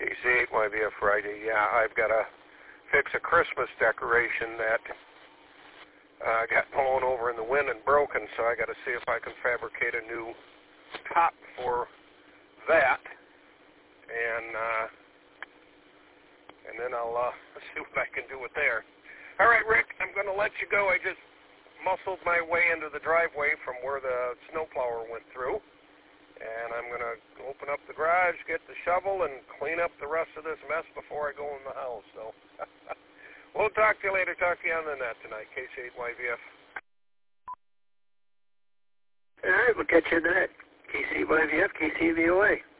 KC8YVF Friday. Yeah, I've got to fix a Christmas decoration that got blown over in the wind and broken, so I got to see if I can fabricate a new top for that, and then I'll see what I can do with there. All right, Rick, I'm going to let you go. I just muscled my way into the driveway from where the snowplower went through, and I'm going to open up the garage, get the shovel, and clean up the rest of this mess before I go in the house. So we'll talk to you later. Talk to you on the net tonight. KC8YVF. All right, we'll catch you in the net. KC8YVF, KCVOA.